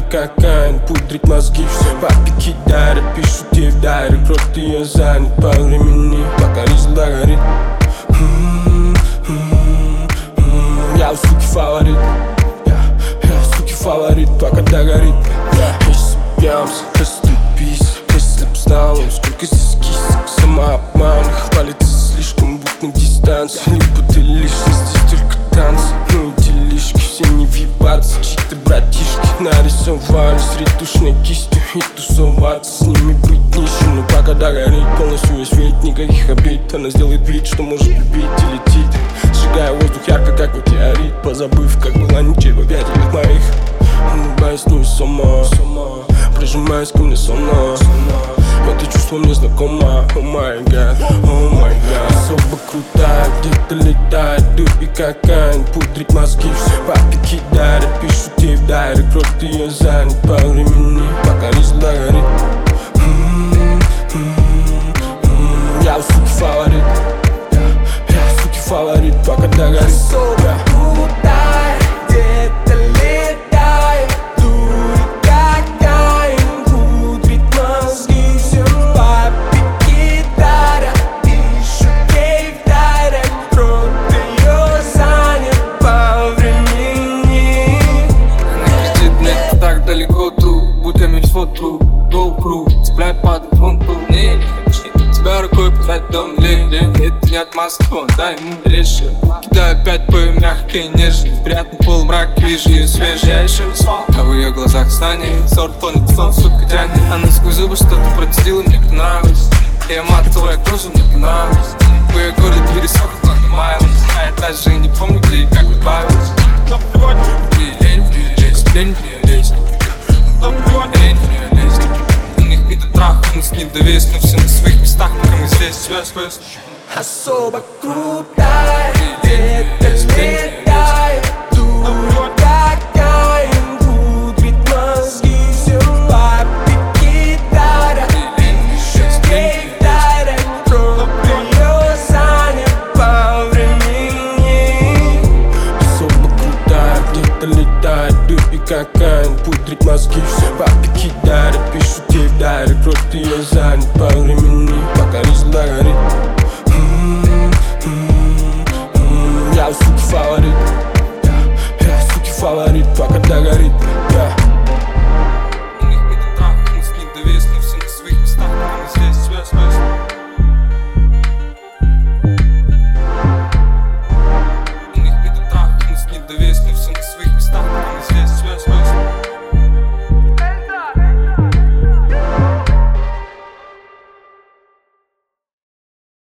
кокаин пудрит мозги. Все папе кидают, пишут ей в дайре. Просто я занят по времени, пока рис догорит. Я у суки фаворит, я у суки фаворит, пока догорит. Если пьямся, расступись, если б знал, сколько здесь кисок, самообман. Хвалится слишком будто дистанция, либо ты лишний, здесь только танцы. Ну и делишки, все не въебаться, чьи-то братишки нарисовались ретушной кистью. И тусоваться с ними быть нищим, но пока догорит полностью весь вид, никаких обид. Она сделает вид, что может любить и летит, сжигая воздух ярко, как метеорит. Позабыв, как была ничего в объятиях моих, улыбаясь невесомо, прижимаясь ко мне сонно. Это чувство мне знакомо. О май гад, о май гад. Особо крутая, где-то летает дуб и кокаин пудрит мозги. Все папе кидают, пишут ей в дайре. Просто я занят по времени, пока рис догорит. Я у суки фаворит, я у суки фаворит, пока догорит. Особо крутая, где-то летает дуб и кокаин пудрит мозги. Все папе кидают, пишут ей в дайре. Просто я занят по времени. Она кричит мне так далеко, true, будь я мельфоту, GoPro, цепляй под фронту. Не хочу тебя рукой подать дом, лень. Это не отмазка, дай ему реши. Кидаю опять по мягкой, нежной. Приятный полумрак, вижу ее свежий. Я еще не спал, а в ее глазах станет сорт фон, сон, сука, тянет. Она сквозь зубы что-то процедила, мне понравилось. Я матовая кожа, мне понравилось. В ее горле пересох, ладно, майл. А я даже не помню, где и как избавилась. Лень в нее лезть, лень в нее лезть. Лень в нее лезть. У них видно трах, у нас недовес, но все на своих местах, пока мы здесь. Тебя спас. Особо крутая, где-то летает дуб и кокаин пудрит мозги. Все папе кидают, пишут ей в дайре. Просто я занят по времени. Особо крутая, где-то летает дуб и кокаин пудрит мозги. Все папе кидают, пишут ей в дайре. Просто я занят по времени, пока рис догорит. Я у суки фаворит, я у суки фаворит, пока догорит.